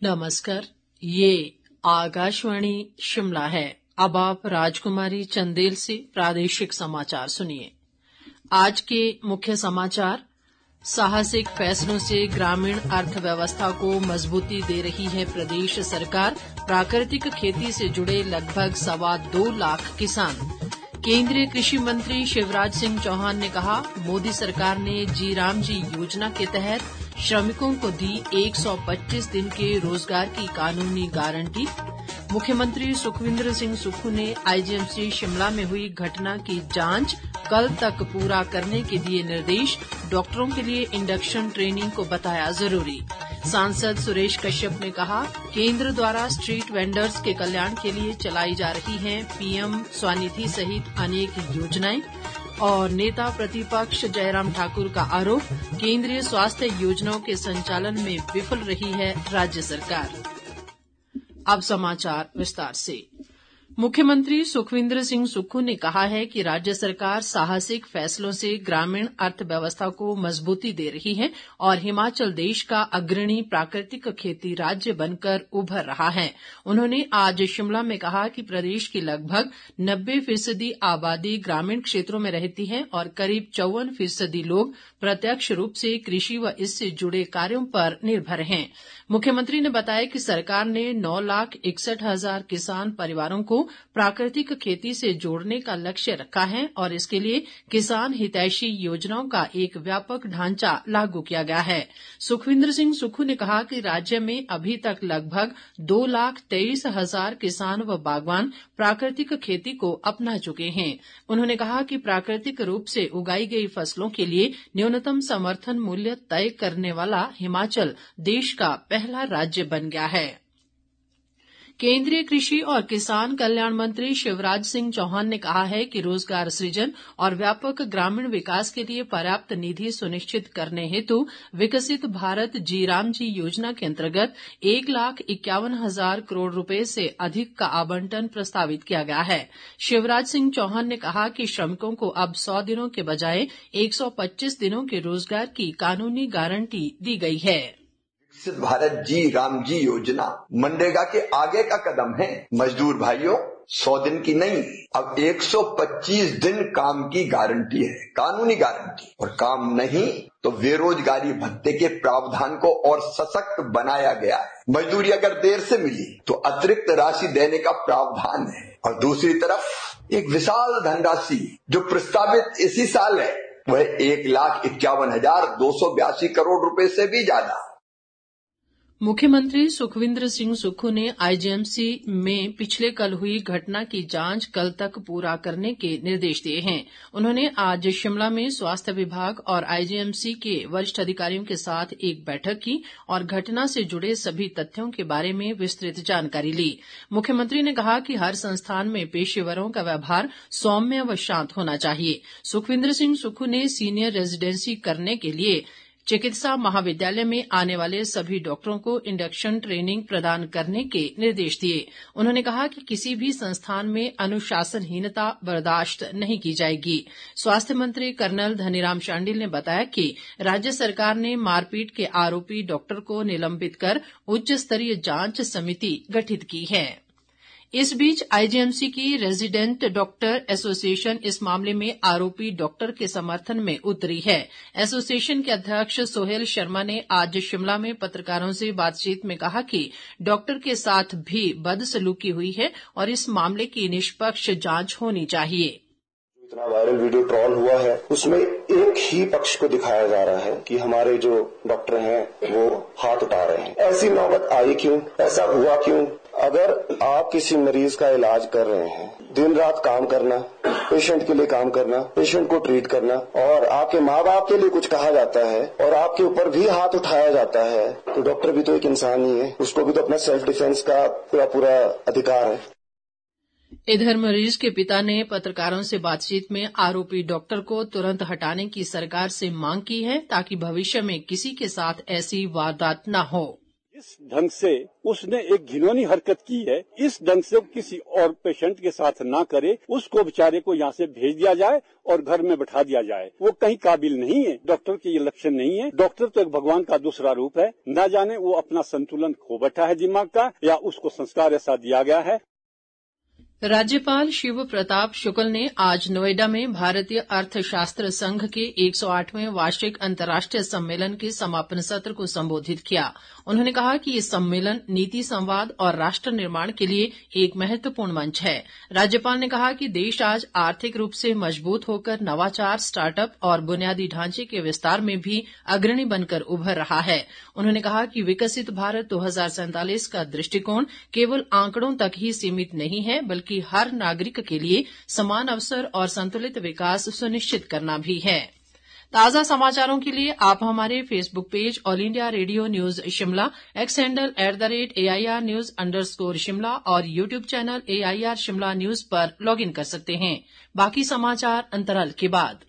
नमस्कार, ये आकाशवाणी शिमला है। अब आप राजकुमारी चंदेल से प्रादेशिक समाचार सुनिए। आज के मुख्य समाचार। साहसिक फैसलों से ग्रामीण अर्थव्यवस्था को मजबूती दे रही है प्रदेश सरकार। प्राकृतिक खेती से जुड़े लगभग 2.25 लाख किसान। केंद्रीय कृषि मंत्री शिवराज सिंह चौहान ने कहा, मोदी सरकार ने जी राम जी योजना के तहत श्रमिकों को दी 125 दिन के रोजगार की कानूनी गारंटी। मुख्यमंत्री सुखविंदर सिंह सुक्खू ने आईजीएमसी शिमला में हुई घटना की जांच कल तक पूरा करने के दिए निर्देश। डॉक्टरों के लिए इंडक्शन ट्रेनिंग को बताया जरूरी। सांसद सुरेश कश्यप ने कहा, केंद्र द्वारा स्ट्रीट वेंडर्स के कल्याण के लिए चलाई जा रही हैं पीएम स्वनिधि सहित अनेक योजनाएं। और नेता प्रतिपक्ष जयराम ठाकुर का आरोप, केंद्रीय स्वास्थ्य योजनाओं के संचालन में विफल रही है राज्य सरकार। अब समाचार विस्तार से। मुख्यमंत्री सुखविंदर सिंह सुक्खू ने कहा है कि राज्य सरकार साहसिक फैसलों से ग्रामीण अर्थव्यवस्था को मजबूती दे रही है और हिमाचल देश का अग्रणी प्राकृतिक खेती राज्य बनकर उभर रहा है। उन्होंने आज शिमला में कहा कि प्रदेश की लगभग 90% आबादी ग्रामीण क्षेत्रों में रहती है और करीब 54% लोग प्रत्यक्ष रूप से कृषि व इससे जुड़े कार्यों पर निर्भर हैं। मुख्यमंत्री ने बताया कि सरकार ने 9,61,000 किसान परिवारों को प्राकृतिक खेती से जोड़ने का लक्ष्य रखा है और इसके लिए किसान हितैषी योजनाओं का एक व्यापक ढांचा लागू किया गया है। सुखविंदर सिंह सुक्खू ने कहा कि राज्य में अभी तक लगभग 2,23,000 किसान व बागवान प्राकृतिक खेती को अपना चुके हैं। उन्होंने कहा कि प्राकृतिक रूप से उगाई गई फसलों के लिए न्यूनतम समर्थन मूल्य तय करने वाला हिमाचल देश का पहला राज्य बन गया है। केंद्रीय कृषि और किसान कल्याण मंत्री शिवराज सिंह चौहान ने कहा है कि रोजगार सृजन और व्यापक ग्रामीण विकास के लिए पर्याप्त निधि सुनिश्चित करने हेतु विकसित भारत जी राम जी योजना के अंतर्गत 1,51,000 करोड़ रुपए से अधिक का आवंटन प्रस्तावित किया गया है। शिवराज सिंह चौहान ने कहा कि श्रमिकों को अब 100 दिनों के बजाय 125 दिनों के रोजगार की कानूनी गारंटी दी गई है। विकसित भारत जी राम जी योजना मनरेगा के आगे का कदम है। मजदूर भाइयों, 100 दिन की नहीं, अब 125 दिन काम की गारंटी है, कानूनी गारंटी। और काम नहीं तो बेरोजगारी भत्ते के प्रावधान को और सशक्त बनाया गया है। मजदूरी अगर देर से मिली तो अतिरिक्त राशि देने का प्रावधान है। और दूसरी तरफ एक विशाल धनराशि जो प्रस्तावित इसी साल है, वह 1,51,282 करोड़ रुपए से भी ज्यादा। मुख्यमंत्री सुखविंदर सिंह सुक्खू ने आईजीएमसी में पिछले कल हुई घटना की जांच कल तक पूरा करने के निर्देश दिए हैं। उन्होंने आज शिमला में स्वास्थ्य विभाग और आईजीएमसी के वरिष्ठ अधिकारियों के साथ एक बैठक की और घटना से जुड़े सभी तथ्यों के बारे में विस्तृत जानकारी ली। मुख्यमंत्री ने कहा कि हर संस्थान में पेशेवरों का व्यवहार सौम्य व शांत होना चाहिए। सुखविंदर सिंह सुक्खू ने सीनियर रेजिडेंसी करने के लिए चिकित्सा महाविद्यालय में आने वाले सभी डॉक्टरों को इंडक्शन ट्रेनिंग प्रदान करने के निर्देश दिए। उन्होंने कहा कि किसी भी संस्थान में अनुशासनहीनता बर्दाश्त नहीं की जाएगी। स्वास्थ्य मंत्री कर्नल धनीराम शांडिल ने बताया कि राज्य सरकार ने मारपीट के आरोपी डॉक्टर को निलंबित कर उच्च स्तरीय जांच समिति गठित की है। इस बीच आईजीएमसी की रेजिडेंट डॉक्टर एसोसिएशन इस मामले में आरोपी डॉक्टर के समर्थन में उतरी है। एसोसिएशन के अध्यक्ष सोहेल शर्मा ने आज शिमला में पत्रकारों से बातचीत में कहा कि डॉक्टर के साथ भी बदसलूकी हुई है और इस मामले की निष्पक्ष जांच होनी चाहिए। इतना वायरल वीडियो ट्रॉल हुआ है, उसमें एक ही पक्ष को दिखाया जा रहा है कि हमारे जो डॉक्टर हैं वो हाथ उठा रहे हैं। ऐसी नौबत आई क्यों? ऐसा हुआ क्यों? अगर आप किसी मरीज का इलाज कर रहे हैं, दिन रात काम करना, पेशेंट के लिए काम करना, पेशेंट को ट्रीट करना, और आपके माँ बाप के लिए कुछ कहा जाता है और आपके ऊपर भी हाथ उठाया जाता है, तो डॉक्टर भी तो एक इंसान ही है, उसको भी तो अपना सेल्फ डिफेंस का पूरा अधिकार है। इधर मरीज के पिता ने पत्रकारों से बातचीत में आरोपी डॉक्टर को तुरंत हटाने की सरकार से मांग की है ताकि भविष्य में किसी के साथ ऐसी वारदात न हो। इस ढंग से उसने एक घिनौनी हरकत की है, इस ढंग से किसी और पेशेंट के साथ ना करे, उसको बेचारे को यहाँ से भेज दिया जाए और घर में बैठा दिया जाए। वो कहीं काबिल नहीं है, डॉक्टर के ये लक्षण नहीं है। डॉक्टर तो एक भगवान का दूसरा रूप है, ना जाने वो अपना संतुलन खो बैठा है दिमाग का, या उसको संस्कार ऐसा दिया गया है। राज्यपाल शिव प्रताप शुक्ल ने आज नोएडा में भारतीय अर्थशास्त्र संघ के 108वें वार्षिक अंतर्राष्ट्रीय सम्मेलन के समापन सत्र को संबोधित किया। उन्होंने कहा कि ये सम्मेलन नीति संवाद और राष्ट्र निर्माण के लिए एक महत्वपूर्ण मंच है। राज्यपाल ने कहा कि देश आज आर्थिक रूप से मजबूत होकर नवाचार, स्टार्टअप और बुनियादी ढांचे के विस्तार में भी अग्रणी बनकर उभर रहा है। उन्होंने कहा कि विकसित भारत 2047 का दृष्टिकोण केवल आंकड़ों तक ही सीमित नहीं है, बल्कि हर नागरिक के लिए समान अवसर और संतुलित विकास सुनिश्चित करना भी है। ताजा समाचारों के लिए आप हमारे Facebook page all India radio news Shimla, X handle @AIR News _ और YouTube channel AIR Shimla news पर लॉग इन कर सकते हैं। बाकी समाचार अंतराल के बाद।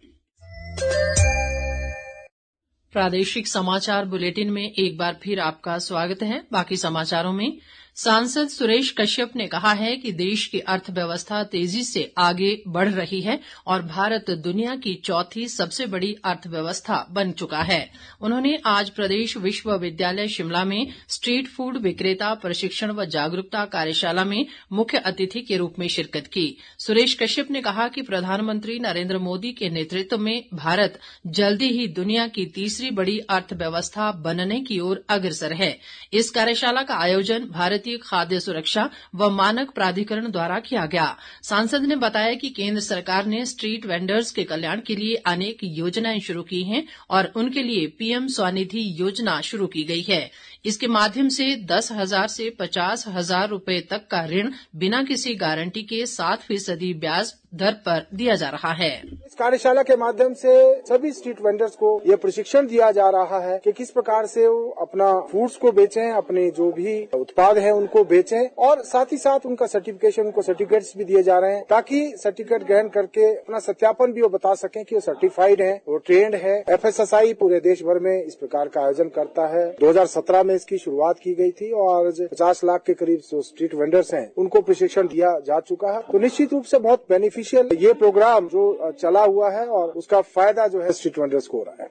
प्रादेशिक समाचार बुलेटिन में एक बार फिर आपका स्वागत है। बाकी समाचारों में सांसद सुरेश कश्यप ने कहा है कि देश की अर्थव्यवस्था तेजी से आगे बढ़ रही है और भारत दुनिया की चौथी सबसे बड़ी अर्थव्यवस्था बन चुका है। उन्होंने आज प्रदेश विश्वविद्यालय शिमला में स्ट्रीट फूड विक्रेता प्रशिक्षण व जागरूकता कार्यशाला में मुख्य अतिथि के रूप में शिरकत की। सुरेश कश्यप ने कहा कि प्रधानमंत्री नरेंद्र मोदी के नेतृत्व में भारत जल्दी ही दुनिया की तीसरी बड़ी अर्थव्यवस्था बनने की ओर अग्रसर है। इस कार्यशाला का आयोजन भारतीय खाद्य सुरक्षा व मानक प्राधिकरण द्वारा किया गया। सांसद ने बताया कि केंद्र सरकार ने स्ट्रीट वेंडर्स के कल्याण के लिए अनेक योजनाएं शुरू की हैं और उनके लिए पीएम स्वनिधि योजना शुरू की गई है। इसके माध्यम से 10,000 से 50,000 रुपए तक का ऋण बिना किसी गारंटी के 7% ब्याज दर पर दिया जा रहा है। इस कार्यशाला के माध्यम से सभी स्ट्रीट वेंडर्स को ये प्रशिक्षण दिया जा रहा है कि किस प्रकार से वो अपना फूड्स को बेचें, अपने जो भी उत्पाद हैं उनको बेचें, और साथ ही साथ उनका सर्टिफिकेशन, उनको सर्टिफिकेट्स भी दिए जा रहे हैं ताकि सर्टिफिकेट ग्रहण करके अपना सत्यापन भी वो बता सकें कि वो सर्टिफाइड है, वो ट्रेंड है। FSSAI पूरे देश भर में इस प्रकार का आयोजन करता है। 2017 में इसकी शुरुआत की गई थी और 50 लाख के करीब जो स्ट्रीट वेंडर्स हैं उनको प्रशिक्षण दिया जा चुका है। तो निश्चित रूप से बहुत बेनिफिशियल ये प्रोग्राम जो चला हुआ है और उसका फायदा जो है स्ट्रीट वेंडर्स को हो रहा है।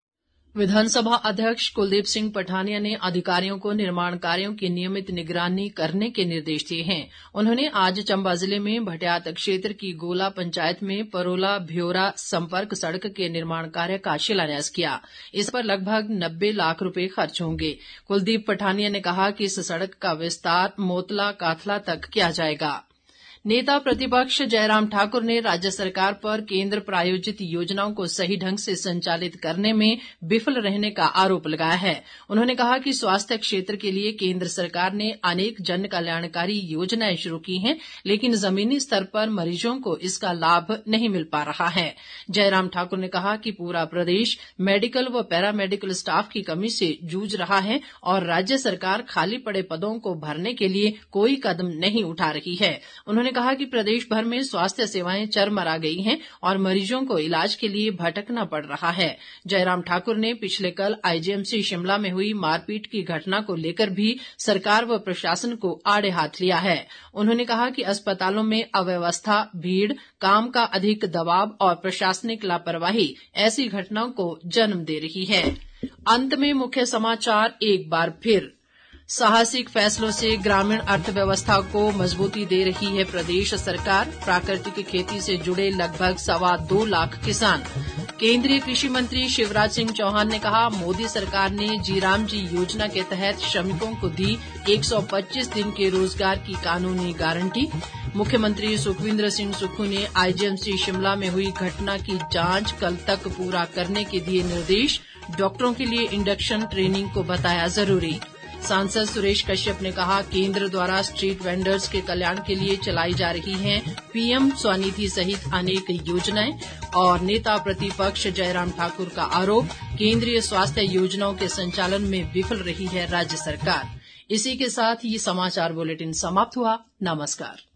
विधानसभा अध्यक्ष कुलदीप सिंह पठानिया ने अधिकारियों को निर्माण कार्यों की नियमित निगरानी करने के निर्देश दिए हैं। उन्होंने आज चंबा जिले में भटियात क्षेत्र की गोला पंचायत में परोला भ्योरा संपर्क सड़क के निर्माण कार्य का शिलान्यास किया। इस पर लगभग 90 लाख रुपए खर्च होंगे। कुलदीप पठानिया ने कहा कि इस सड़क का विस्तार मोतला काथला तक किया जाएगा। नेता प्रतिपक्ष जयराम ठाकुर ने राज्य सरकार पर केंद्र प्रायोजित योजनाओं को सही ढंग से संचालित करने में विफल रहने का आरोप लगाया है। उन्होंने कहा कि स्वास्थ्य क्षेत्र के लिए केंद्र सरकार ने अनेक जन कल्याणकारी योजनाएं शुरू की हैं, लेकिन जमीनी स्तर पर मरीजों को इसका लाभ नहीं मिल पा रहा है। जयराम ठाकुर ने कहा कि पूरा प्रदेश मेडिकल व पैरामेडिकल स्टाफ की कमी से जूझ रहा है और राज्य सरकार खाली पड़े पदों को भरने के लिए कोई कदम नहीं उठा रही है। उन्होंने कहा कि प्रदेश भर में स्वास्थ्य सेवाएं चरमरा गई हैं और मरीजों को इलाज के लिए भटकना पड़ रहा है। जयराम ठाकुर ने पिछले कल आईजीएमसी शिमला में हुई मारपीट की घटना को लेकर भी सरकार व प्रशासन को आड़े हाथ लिया है। उन्होंने कहा कि अस्पतालों में अव्यवस्था, भीड़, काम का अधिक दबाव और प्रशासनिक लापरवाही ऐसी घटनाओं को जन्म दे रही है। अंत में मुख्य समाचार एक बार फिर। साहसिक फैसलों से ग्रामीण अर्थव्यवस्था को मजबूती दे रही है प्रदेश सरकार। प्राकृतिक खेती से जुड़े लगभग 2.25 लाख किसान। केंद्रीय कृषि मंत्री शिवराज सिंह चौहान ने कहा, मोदी सरकार ने जीराम जी योजना के तहत श्रमिकों को दी 125 दिन के रोजगार की कानूनी गारंटी। मुख्यमंत्री सुखविंदर सिंह सुक्खू ने आईजीएमसी शिमला में हुई घटना की जांच कल तक पूरा करने के दिए निर्देश। डॉक्टरों के लिए इंडक्शन ट्रेनिंग को बताया जरूरी। सांसद सुरेश कश्यप ने कहा, केंद्र द्वारा स्ट्रीट वेंडर्स के कल्याण के लिए चलाई जा रही हैं पीएम स्वनिधि सहित अनेक योजनाएं। और नेता प्रतिपक्ष जयराम ठाकुर का आरोप, केंद्रीय स्वास्थ्य योजनाओं के संचालन में विफल रही है राज्य सरकार। इसी के साथ ये समाचार बुलेटिन समाप्त हुआ। नमस्कार।